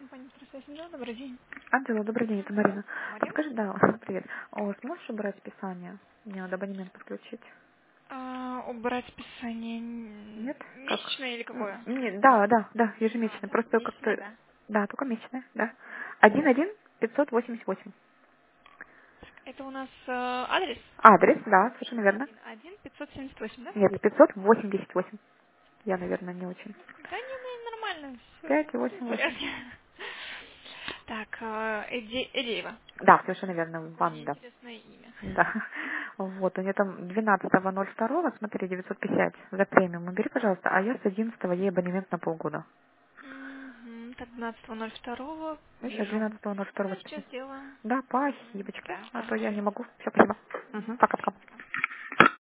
компания «Трасса Добрый день. Анжела, добрый день, это Марина. Мария. Подскажи, да, привет. Сможешь убрать списание? Мне надо абонемент подключить. Убрать списание Нет? Как? месячное или какое? Нет, да, ежемесячно. Да. Просто Месячное, как-то, да. да, только месячное, да. 11588. Это у нас адрес Адрес, да, совершенно верно. 11578, да? Нет, 588. Я, наверное, не очень. Да не, ну, нормально, Пять все в восемь восемь. порядке. Так, Эдеева. Да, совершенно верно, Мне Ванда. интересное имя. Да. Вот, у нее там 12.02, смотри, 950 за премиум. Убери, пожалуйста, а я с 11 ей абонемент на полгода. Угу, так, 12.02, Ну, сейчас вижу. 12.02 Да, спасибо. сейчас сделаем. Да, спасибочки. Да, А то я пожалуйста. не могу. Все, спасибо. Пока-пока.